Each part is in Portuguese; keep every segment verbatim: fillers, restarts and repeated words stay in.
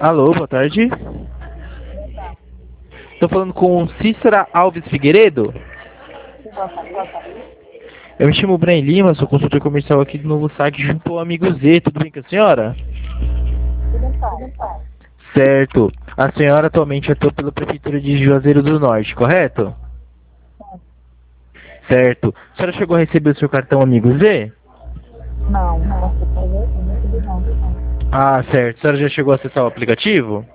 Alô, boa tarde. Estou falando com Cícera Alves Figueiredo. Eu me chamo Brian Lima, sou consultor comercial aqui do novo site junto ao Amigo Z. Tudo bem com a senhora? Certo. A senhora atualmente atua pela Prefeitura de Juazeiro do Norte, correto? Certo. A senhora chegou a receber o seu cartão Amigo Z? Não, não, não, não. Ah, certo. A senhora já chegou a acessar o aplicativo?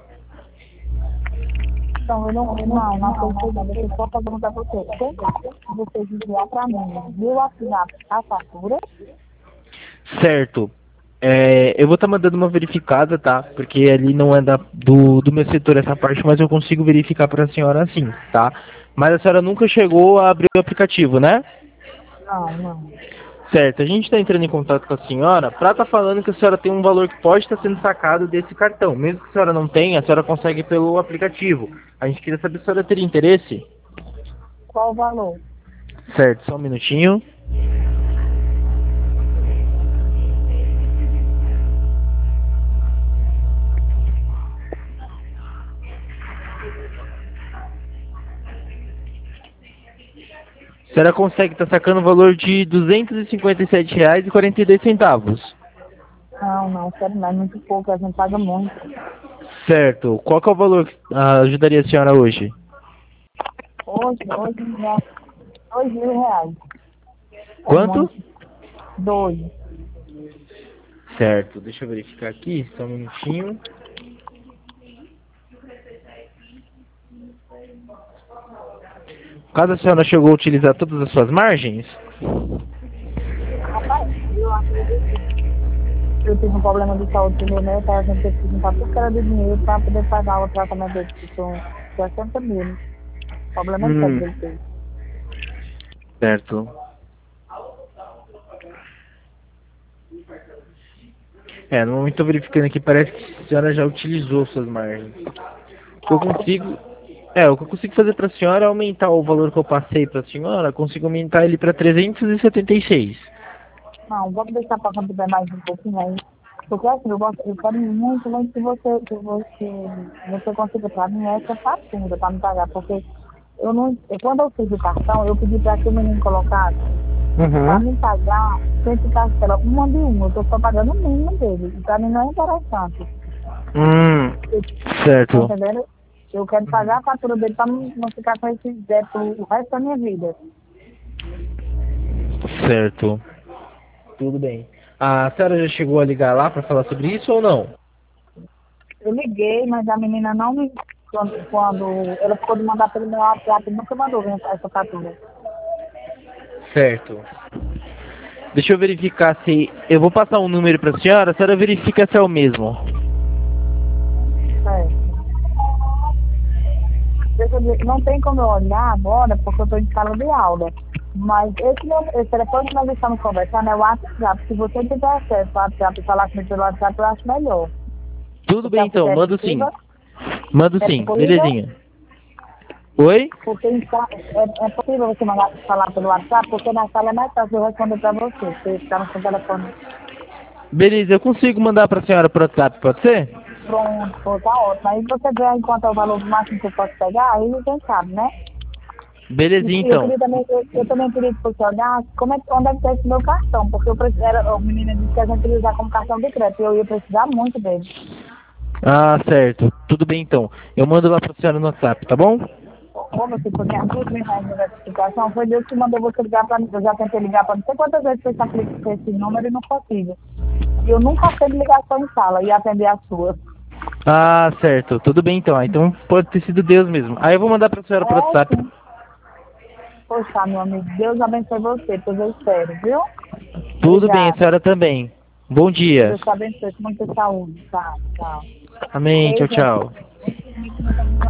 Então, eu não, não, não sei se deixa eu só perguntar pra você. Tem como vocês enviar pra mim, meu WhatsApp, a fatura? Certo. É, eu vou estar mandando uma verificada, tá? Porque ali não é da, do, do meu setor essa parte, mas eu consigo verificar para a senhora sim, tá? Mas a senhora nunca chegou a abrir o aplicativo, né? Não, não. Certo. A gente está entrando em contato com a senhora para estar falando que a senhora tem um valor que pode estar sendo sacado desse cartão. Mesmo que a senhora não tenha, a senhora consegue pelo aplicativo. A gente queria saber se a senhora teria interesse. Qual o valor? Certo, só um minutinho. A senhora consegue estar sacando o valor de duzentos e cinquenta e sete reais e quarenta e dois centavos. Não, não, sério, não, é muito pouco, a gente paga muito. Certo. Qual que é o valor que ah, ajudaria a senhora hoje? Hoje, hoje, já, dois mil reais. É Quanto? muito. Dois. Certo. Deixa eu verificar aqui, só um minutinho. Caso a senhora chegou a utilizar todas as suas margens? Rapaz, eu acredito. Eu tive um problema de saúde no meu neto, a gente teve que juntar tudo que era de dinheiro para poder pagar o tratamento dele, que são sessenta mil. O problema é sério Hum, que ele teve. certo. É, no momento eu tô verificando aqui, parece que a senhora já utilizou suas margens. O que eu consigo... É, o que eu consigo fazer para a senhora é aumentar o valor que eu passei para a senhora, consigo aumentar ele para trezentos e setenta e seis. Não, vamos deixar para quando tiver mais um pouquinho aí. Porque assim, eu, gosto, eu quero muito, muito que você, que você, você consiga para mim essa fatura para me pagar. Porque eu não, eu, quando eu fiz o cartão, eu pedi para que o menino colocasse para Uhum. me pagar sem ficar pela uma de uma. Eu estou só pagando o mínimo dele. E para mim não é interessante. Hum, Tá certo. entendendo? Eu quero pagar a fatura dele para não, não ficar com esse débito o resto da minha vida. Certo. Tudo bem. A senhora já chegou a ligar lá para falar sobre isso ou não? Eu liguei, mas a menina não me. Quando, quando ela ficou de mandar pelo meu WhatsApp, nunca mandou vir essa fatura. Certo. Deixa eu verificar se... Eu vou passar um número para a senhora, a senhora verifica se é o mesmo. É. Deixa eu ver, não tem como eu olhar agora, porque eu estou em sala de aula. Mas esse, meu, esse telefone que nós estamos conversando é o WhatsApp. Se você tiver acesso ao WhatsApp e falar comigo pelo WhatsApp, eu acho melhor. Tudo Porque bem então, é mando sim. possível? Mando É sim, possível? belezinha. Oi? Porque em sa- é, é possível você mandar falar pelo WhatsApp, porque na sala é mais fácil eu responder para você. Você ficar no seu telefone Beleza, eu consigo mandar para a senhora por WhatsApp, pode ser? pronto, pô, tá ótimo. Aí você vê aí quanto é o valor máximo que eu posso pegar, aí quem sabe, né? E Belezinha eu então. queria também, eu, eu também queria que você olhasse como é, que- onde é que está esse meu cartão, porque eu preciso, era, o menino disse que a gente ia usar como cartão de crédito, e eu ia precisar muito dele. Ah, certo. Tudo bem então. Eu mando lá para a senhora no WhatsApp, tá bom? Como eu fico minha duas mensagens de notificação, foi Deus que mandou você ligar para mim. Eu já tentei ligar para não sei quantas vezes você aplica com esse número e não consigo. E eu nunca sei de ligação em sala e atender a sua. Ah, certo. Tudo bem então. Ah, então pode ter sido Deus mesmo. Aí eu vou mandar para a senhora por É, WhatsApp. sim. Poxa, meu amigo, Deus abençoe você, pois eu espero, viu? Tudo bem, a Obrigada. senhora também. Bom dia. Deus te abençoe com muita saúde. Tá, tchau. Amém. Tchau, Beijo. tchau.